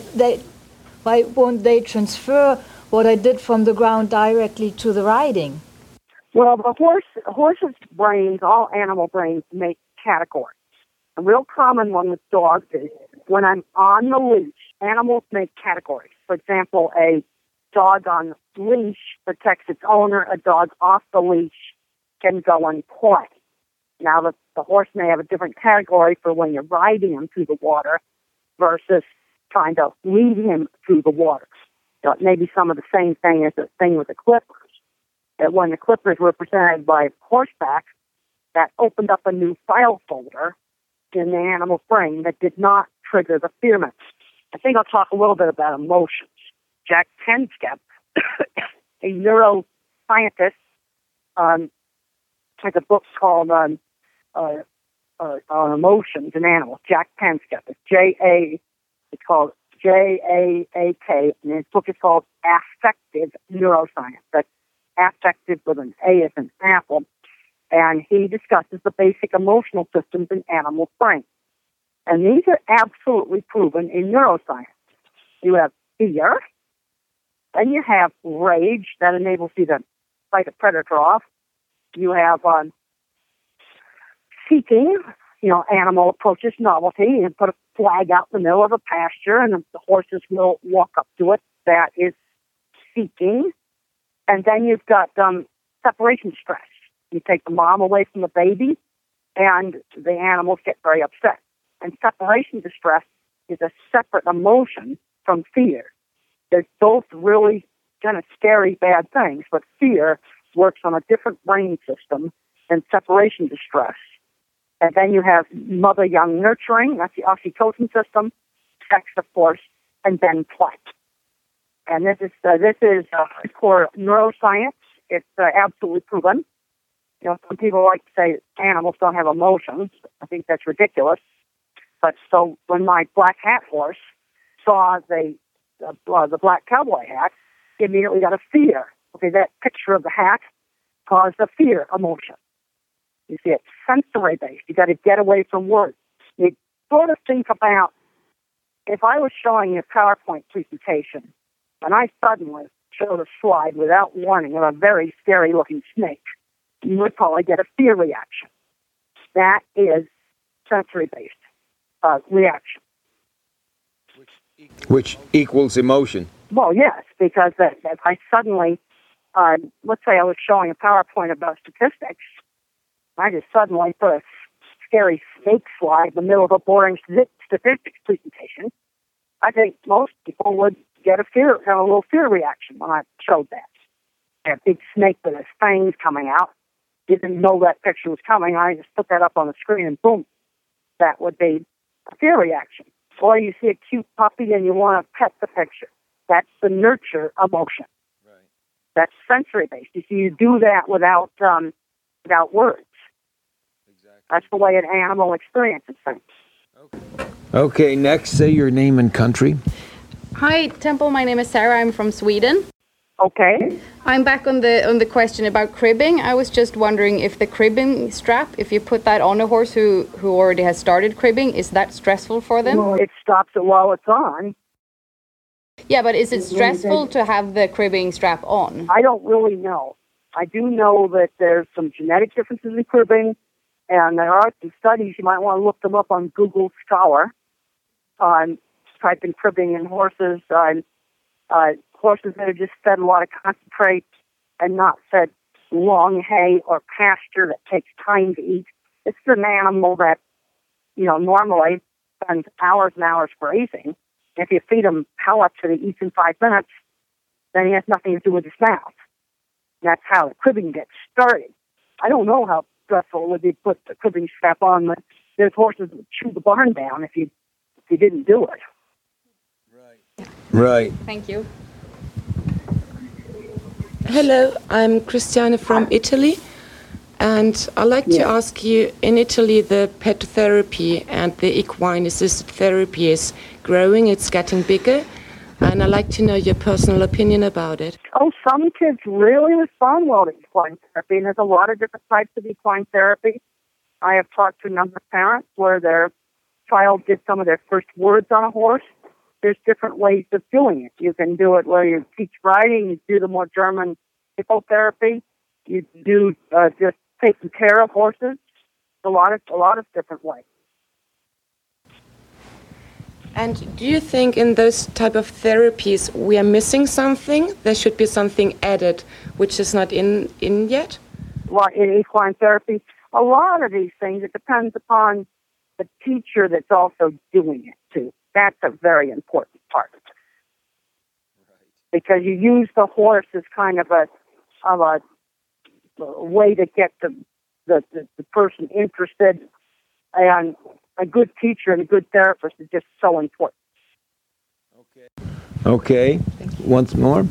won't they transfer what I did from the ground directly to the riding? Well, the horse's brains, all animal brains, make categories. A real common one with dogs is when I'm on the leash, animals make categories. For example, a dog on the leash protects its owner. A dog off the leash can go and play. Now, the horse may have a different category for when you're riding him through the water versus trying to lead him through the water. So it may be some of the same thing as the thing with the clippers. That when the clippers were presented by horseback, that opened up a new file folder in the animal's brain that did not trigger the fear message. I think I'll talk a little bit about emotions. Jack Tenskep, a neuroscientist, has a book called on emotions in animals. Jack Tenskep. It's called JAAK, and his book is called Affective Neuroscience. That's affective with an A as an apple. And he discusses the basic emotional systems in animal brains. And these are absolutely proven in neuroscience. You have fear, then you have rage that enables you to fight a predator off. You have seeking, animal approaches novelty and put a flag out in the middle of a pasture and the horses will walk up to it. That is seeking. And then you've got separation stress. You take the mom away from the baby and the animals get very upset. And separation distress is a separate emotion from fear. They're both really kind of scary, bad things, but fear works on a different brain system than separation distress. And then you have mother-young nurturing, that's the oxytocin system, sex, of course, and then play. And this is core neuroscience. It's absolutely proven. Some people like to say animals don't have emotions. I think that's ridiculous. But so when my black hat horse saw the black cowboy hat, he immediately got a fear. Okay, that picture of the hat caused a fear emotion. You see, it's sensory-based. You got to get away from words. You sort of think about, if I was showing you a PowerPoint presentation, and I suddenly showed a slide without warning of a very scary-looking snake, you would probably get a fear reaction. That is sensory-based reaction. Which equals emotion. Well, yes, because if I suddenly, let's say I was showing a PowerPoint about statistics, I just suddenly put a scary snake slide in the middle of a boring statistics presentation, I think most people would have a little fear reaction when I showed that. A big snake with its fangs coming out. Didn't know that picture was coming. I just put that up on the screen and boom, that would be a fear reaction. Or you see a cute puppy and you want to pet the picture. That's the nurture emotion. Right. That's sensory-based. You see, you do that without words. Exactly. That's the way an animal experiences things. Okay, next, say your name and country. Hi, Temple. My name is Sarah. I'm from Sweden. Okay. I'm back on the question about cribbing. I was just wondering if the cribbing strap, if you put that on a horse who already has started cribbing, is that stressful for them? Well, it stops it while it's on. Yeah, but is it stressful to have the cribbing strap on? I don't really know. I do know that there's some genetic differences in cribbing, and there are some studies. You might want to look them up on Google Scholar. Type in cribbing in horses. Horses that are just fed a lot of concentrate and not fed long hay or pasture that takes time to eat. It's an animal that, normally spends hours and hours grazing. If you feed him pellets that he eats in 5 minutes, then he has nothing to do with his mouth. That's how the cribbing gets started. I don't know how stressful it would be to put the cribbing strap on, but there's horses that would chew the barn down if you didn't do it. Right. Thank you. Hello, I'm Christiane from Italy, and I'd like to ask you, in Italy the pet therapy and the equine-assisted therapy is growing, it's getting bigger, and I'd like to know your personal opinion about it. Oh, some kids really respond well to equine therapy, and there's a lot of different types of equine therapy. I have talked to a number of parents where their child did some of their first words on a horse. There's different ways of doing it. You can do it where you teach riding, you do the more German hippotherapy, you do just taking care of horses. A lot of different ways. And do you think in those type of therapies we are missing something? There should be something added which is not in yet? Well, in equine therapy, a lot of these things, it depends upon the teacher that's also doing it too. That's a very important part. Because you use the horse as kind of a way to get the person interested, and a good teacher and a good therapist is just so important. Okay. once more.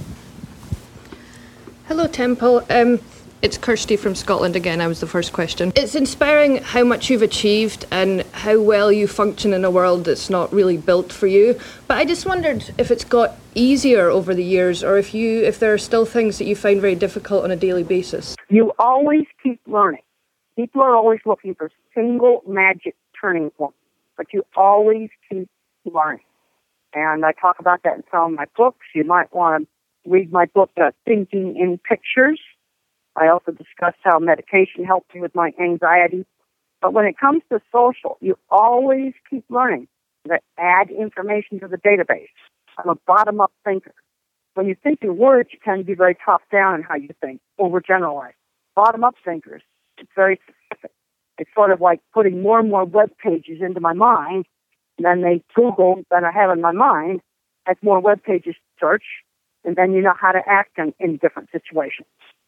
Hello, Temple. It's Kirsty from Scotland again. I was the first question. It's inspiring how much you've achieved and how well you function in a world that's not really built for you. But I just wondered if it's got easier over the years, or if there are still things that you find very difficult on a daily basis. You always keep learning. People are always looking for single magic turning point, but you always keep learning. And I talk about that in some of my books. You might want to read my book, Thinking in Pictures. I also discuss how meditation helped me with my anxiety. But when it comes to social, you always keep learning to add information to the database. I'm a bottom-up thinker. When you think in words, you tend to be very top-down in how you think, overgeneralize. Bottom-up thinkers, it's very specific. It's sort of like putting more and more web pages into my mind, and then they Google that I have in my mind as more web pages search, and then you know how to act in different situations.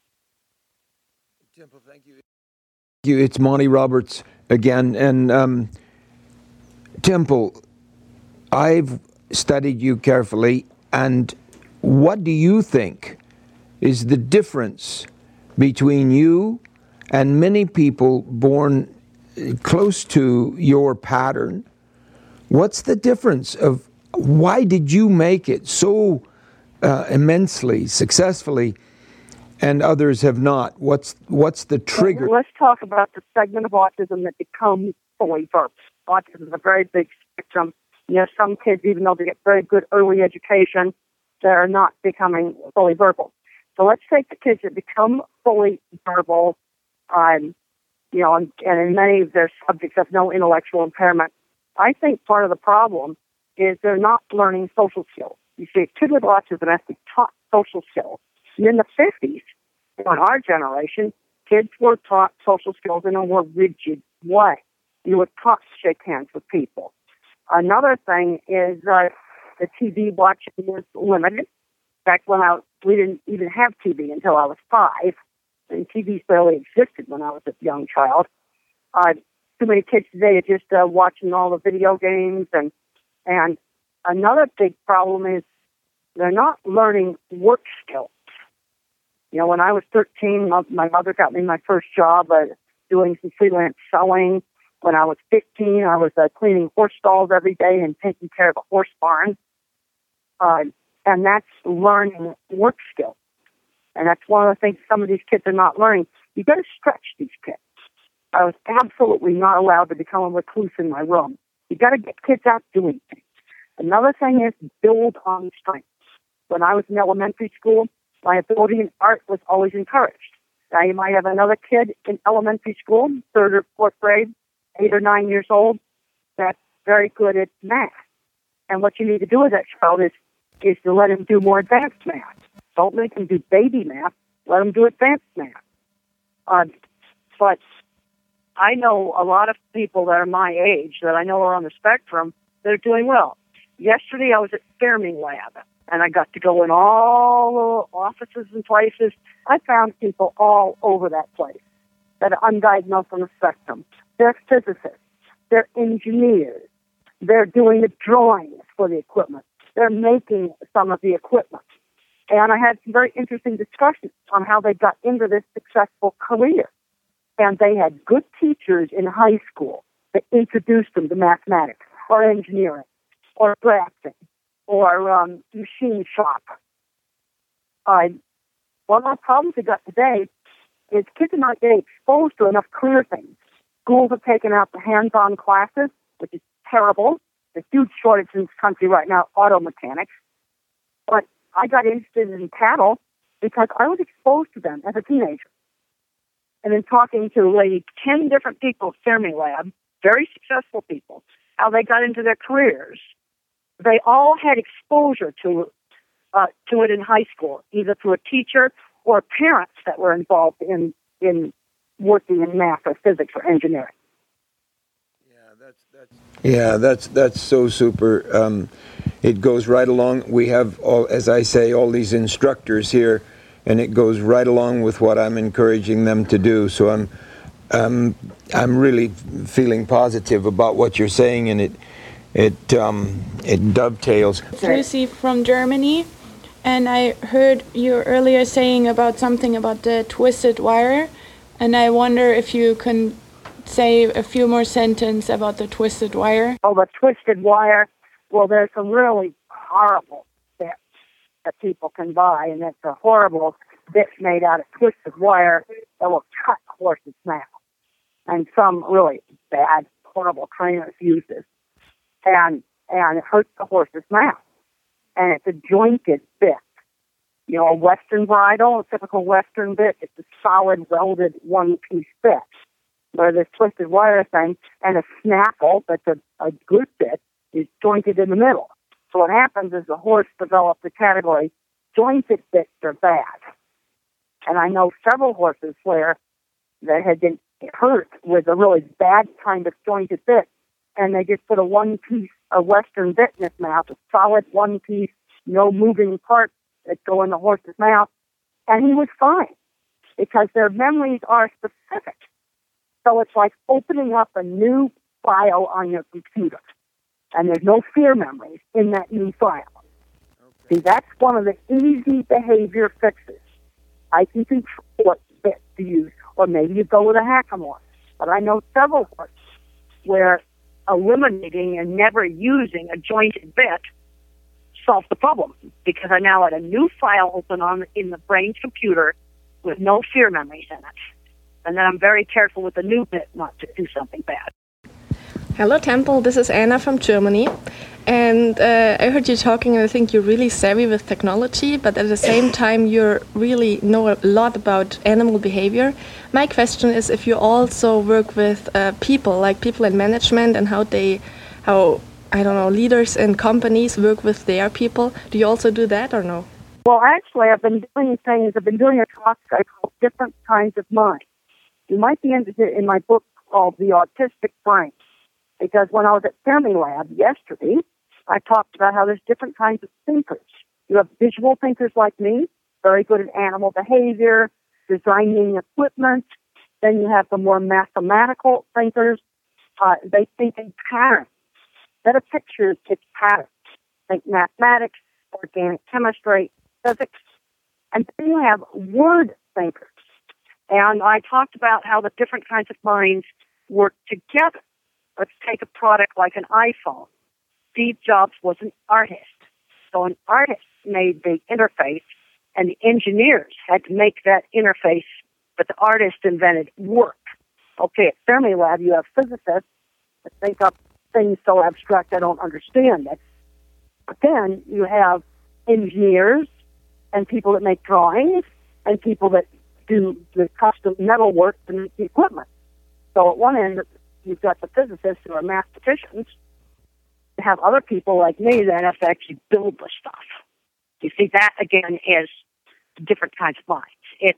Temple, thank you. It's Monty Roberts again. And Temple, I've studied you carefully, and what do you think is the difference between you and many people born close to your pattern? What's the difference of why did you make it so immensely, successfully, and others have not? What's the trigger? Well, let's talk about the segment of autism that becomes fully verbal. Autism is a very big spectrum. You know, some kids, even though they get very good early education, they're not becoming fully verbal. So let's take the kids that become fully verbal, and in many of their subjects have no intellectual impairment. I think part of the problem is they're not learning social skills. You see, a kid with autism has to be taught social skills. And in the 50s, in our generation, kids were taught social skills in a more rigid way. You were taught to shake hands with people. Another thing is the TV watching was limited. Back when we didn't even have TV until I was 5, and TV barely existed when I was a young child. Too many kids today are just watching all the video games, and another big problem is they're not learning work skills. You know, when I was 13, my mother got me my first job doing some freelance sewing. When I was 15, I was cleaning horse stalls every day and taking care of a horse barn. And that's learning work skills. And that's one of the things some of these kids are not learning. You've got to stretch these kids. I was absolutely not allowed to become a recluse in my room. You've got to get kids out doing things. Another thing is build on strengths. When I was in elementary school, my ability in art was always encouraged. Now you might have another kid in elementary school, 3rd or 4th grade, 8 or 9 years old, that's very good at math. And what you need to do with that child is to let him do more advanced math. Don't make him do baby math. Let him do advanced math. But I know a lot of people that are my age that I know are on the spectrum that are doing well. Yesterday I was at Fermi Lab, and I got to go in all the offices and places. I found people all over that place that are undiagnosed on the spectrum. They're physicists. They're engineers. They're doing the drawings for the equipment. They're making some of the equipment. And I had some very interesting discussions on how they got into this successful career. And they had good teachers in high school that introduced them to mathematics or engineering or drafting or machine shop. One of the problems we got today is kids are not getting exposed to enough career things. Schools have taken out the hands-on classes, which is terrible. There's a huge shortage in this country right now, auto mechanics. But I got interested in paddle because I was exposed to them as a teenager. And then talking to like 10 different people at Fermi Lab, very successful people, how they got into their careers. They all had exposure to it in high school, either through a teacher or parents that were involved in working in math or physics or engineering. That's so super. It goes right along. We have all, as I say, all these instructors here, and it goes right along with what I'm encouraging them to do. So I'm really feeling positive about what you're saying, and it dovetails. Lucy from Germany. And I heard you earlier saying about something about the twisted wire, and I wonder if you can say a few more sentences about the twisted wire. Oh, the twisted wire. Well, there's some really horrible bits that people can buy, and it's a horrible bit made out of twisted wire that will cut a horse's mouth. And some really bad, horrible trainers use this. And it hurts the horse's mouth. And it's a jointed bit. You know, a Western bridle, a typical Western bit, it's a solid, welded, one-piece bit. Where this twisted wire thing and a snaffle, that's a good bit, is jointed in the middle. So what happens is the horse develops the category, jointed bits are bad. And I know several horses where they had been hurt with a really bad kind of jointed bit, and they just put a one-piece, a Western bit in his mouth, a solid one-piece, no moving parts that go in the horse's mouth, and he was fine because their memories are specific. So it's like opening up a new file on your computer, and there's no fear memories in that new file. Okay. See, that's one of the easy behavior fixes. I can control what bit to use, or maybe you go with a hackamore. But I know several horses where eliminating and never using a jointed bit solves the problem, because I now had a new file open in the brain's computer with no fear memories in it. And then I'm very careful with the new bit not to do something bad. Hello, Temple. This is Anna from Germany. And I heard you talking, and I think you're really savvy with technology, but at the same time, you really know a lot about animal behavior. My question is if you also work with people, like people in management, and how leaders in companies work with their people. Do you also do that or no? Well, actually, I've been doing a talk I call Different Kinds of Mind. You might be interested in my book called The Autistic Brain, because when I was at Fermilab yesterday, I talked about how there's different kinds of thinkers. You have visual thinkers like me, very good at animal behavior, designing equipment. Then you have the more mathematical thinkers. They think in patterns. Instead of pictures, it's patterns. Think mathematics, organic chemistry, physics. And then you have word thinkers. And I talked about how the different kinds of minds work together. Let's take a product like an iPhone. Steve Jobs was an artist. So an artist made the interface, and the engineers had to make that interface, but the artist invented work. Okay, at Fermilab, you have physicists that think up things so abstract I don't understand it. But then you have engineers and people that make drawings and people that do the custom metal work to make the equipment. So at one end, you've got the physicists who are mathematicians. You have other people like me that have to actually build the stuff. You see, that again is different kinds of minds.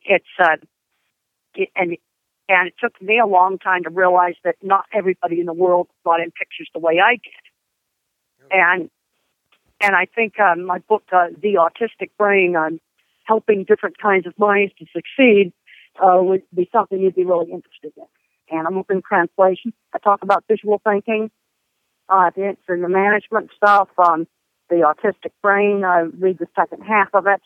And it took me a long time to realize that not everybody in the world thought in pictures the way I did. And I think my book, The Autistic Brain, on helping different kinds of minds to succeed, would be something you'd be really interested in. Animals in Translation. I talk about visual thinking. It's in the management stuff. The Autistic Brain. I read the second half of it.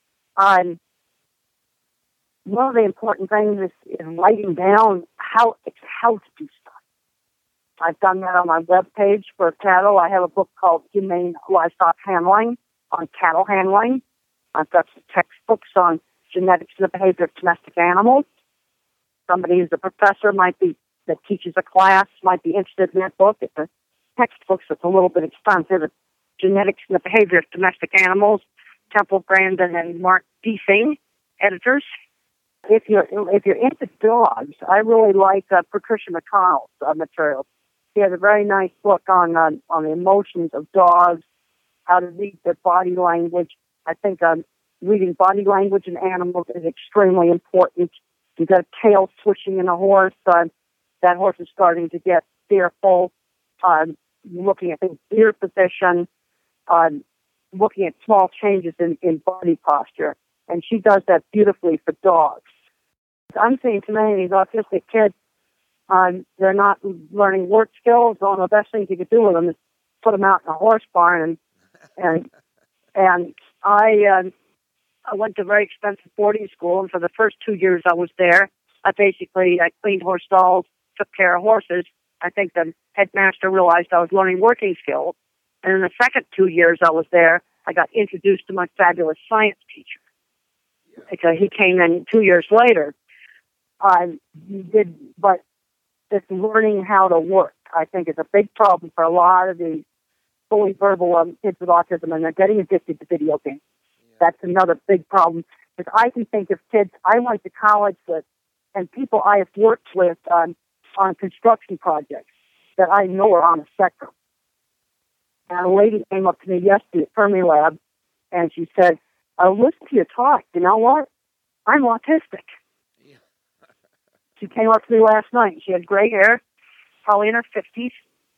One of the important things is writing down how to do stuff. I've done that on my webpage for cattle. I have a book called Humane Livestock Handling on cattle handling. I've got some textbooks on genetics and the behavior of domestic animals. Somebody who's a professor that teaches a class might be interested in that book. It's a textbook, so it's a little bit expensive. It's Genetics and the Behavior of Domestic Animals. Temple Grandin and Mark Deasing, editors. If you're into dogs, I really like Patricia McConnell's materials. She has a very nice book on the emotions of dogs, how to read their body language. I think reading body language in animals is extremely important. You've got a tail switching in a horse. That horse is starting to get fearful. Looking at the ear position, looking at small changes in body posture. And she does that beautifully for dogs. I'm seeing too many of these autistic kids, they're not learning word skills. One of the best things you could do with them is put them out in a horse barn and I went to a very expensive boarding school, and for the first 2 years I was there, I cleaned horse stalls, took care of horses. I think the headmaster realized I was learning working skills. And in the second 2 years I was there, I got introduced to my fabulous science teacher. Because he came in 2 years later. But this learning how to work, I think, is a big problem for a lot of the fully verbal kids with autism, and they're getting addicted to video games. That's another big problem. Because I can think of kids I went to college with and people I have worked with on construction projects that I know are on the spectrum. And a lady came up to me yesterday at Fermilab, and she said, I listened to you talk. You know what? I'm autistic. Yeah. She came up to me last night. She had gray hair, probably in her 50s.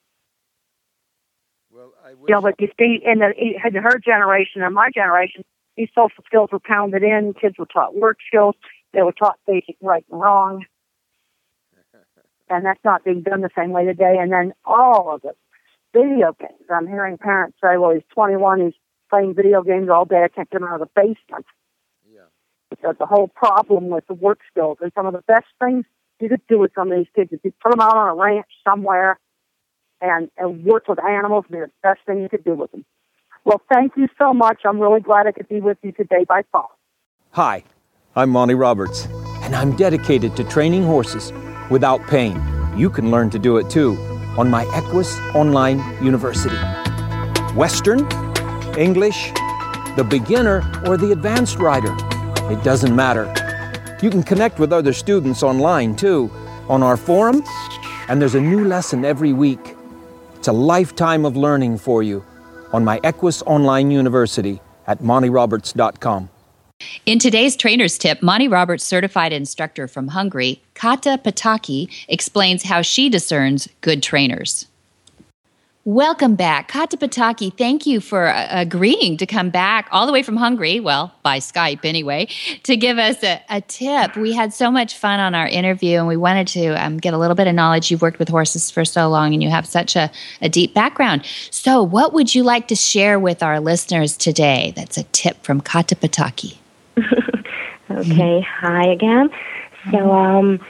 Well, I wish... But you see, in her generation and my generation, these social skills were pounded in. Kids were taught work skills. They were taught basic right and wrong. And that's not being done the same way today. And then all of it, video games. I'm hearing parents say, well, he's 21, he's playing video games all day, I can't get him out of the basement. Yeah. Because the whole problem with the work skills, and some of the best things you could do with some of these kids is you put them out on a ranch somewhere and work with animals, and they're the best thing you could do with them. Well, thank you so much. I'm really glad I could be with you today by phone. Hi, I'm Monty Roberts, and I'm dedicated to training horses without pain. You can learn to do it too on my Equus Online University. Western, English, the beginner, or the advanced rider. It doesn't matter. You can connect with other students online too, on our forum, and there's a new lesson every week. It's a lifetime of learning for you on my Equus Online University at montyroberts.com. In today's trainer's tip, Monty Roberts certified instructor from Hungary, Kata Pataki, explains how she discerns good trainers. Welcome back. Kata Pataki, thank you for agreeing to come back all the way from Hungary, well, by Skype anyway, to give us a tip. We had so much fun on our interview, and we wanted to get a little bit of knowledge. You've worked with horses for so long, and you have such a deep background. So what would you like to share with our listeners today? That's a tip from Kata Pataki. Okay, hi again. So,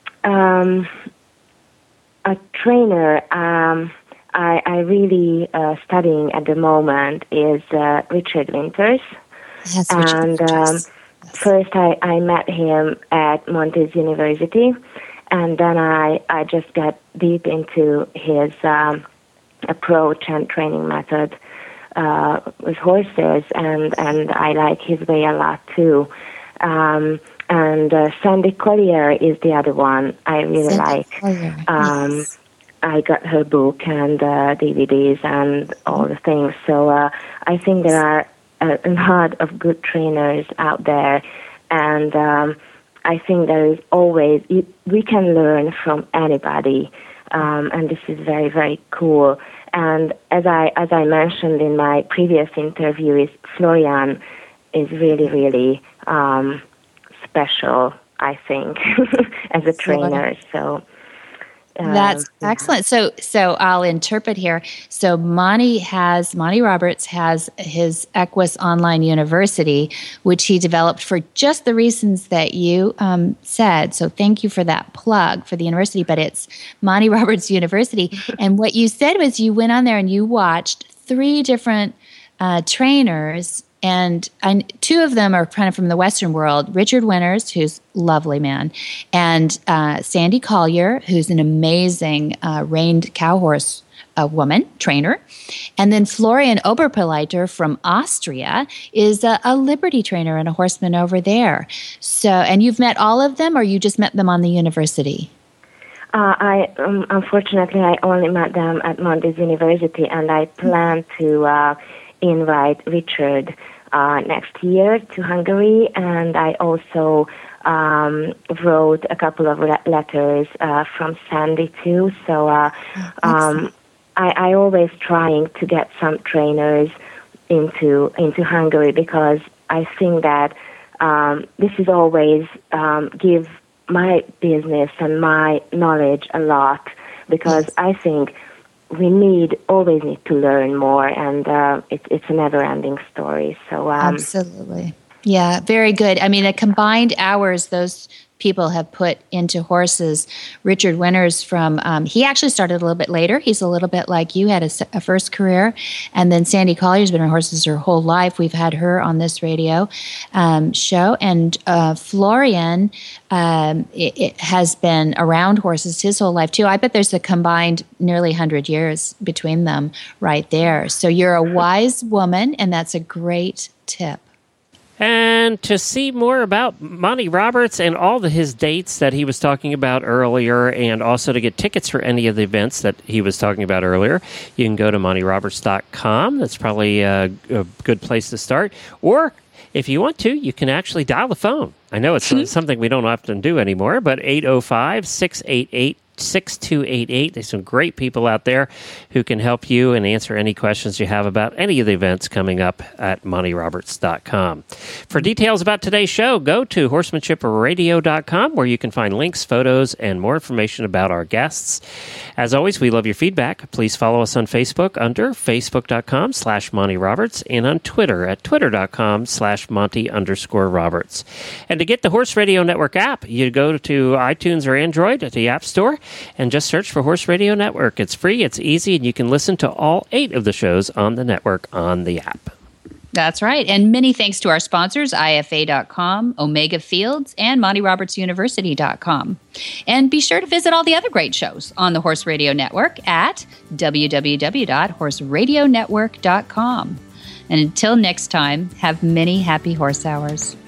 a trainer I really studying at the moment is Richard Winters. Yes, and first I met him at Montez University, and then I just got deep into his approach and training method with horses, and I like his way a lot too. And Sandy Collier is the other one I really like. Yes. I got her book and DVDs and all the things. So I think there are a lot of good trainers out there, and I think there is always we can learn from anybody, and this is very, very cool. And as I mentioned in my previous interview, Florian is really, really special, I think, as a trainer. So. That's excellent. So I'll interpret here. So Monty Roberts has his Equus Online University, which he developed for just the reasons that you said. So thank you for that plug for the university, but it's Monty Roberts University. And what you said was you went on there and you watched 3 different trainers, and two of them are kind of from the Western world, Richard Winters, who's a lovely man, and Sandy Collier, who's an amazing reined cow horse woman, trainer. And then Florian Oberpoliter from Austria is a liberty trainer and a horseman over there. So, and you've met all of them, or you just met them on the university? Unfortunately, I only met them at Montez University, and I plan to invite Richard next year to Hungary, and I also wrote a couple of letters from Sandy too. So I always trying to get some trainers into Hungary, because I think that this is always give my business and my knowledge a lot, because I think we always need to learn more, and it's a never-ending story. So absolutely, yeah, very good. I mean, the combined hours those people have put into horses. Richard Winters he actually started a little bit later. He's a little bit like you, had a first career. And then Sandy Collier's been on horses her whole life. We've had her on this radio show. And Florian it has been around horses his whole life too. I bet there's a combined nearly 100 years between them right there. So you're a wise woman, and that's a great tip. And to see more about Monty Roberts and all his dates that he was talking about earlier, and also to get tickets for any of the events that he was talking about earlier, you can go to MontyRoberts.com. That's probably a good place to start. Or if you want to, you can actually dial the phone. I know it's something we don't often do anymore, but 805-688-6288. There's some great people out there who can help you and answer any questions you have about any of the events coming up at MontyRoberts.com. For details about today's show, go to HorsemanshipRadio.com, where you can find links, photos, and more information about our guests. As always, we love your feedback. Please follow us on Facebook under Facebook.com/MontyRoberts and on Twitter at Twitter.com/Monty_Roberts. And to get the Horse Radio Network app, you go to iTunes or Android at the App Store and just search for Horse Radio Network. It's free, it's easy, and you can listen to all 8 of the shows on the network on the app. That's right. And many thanks to our sponsors, IFA.com, Omega Fields, and MontyRobertsUniversity.com. And be sure to visit all the other great shows on the Horse Radio Network at www.horseradionetwork.com. And until next time, have many happy horse hours.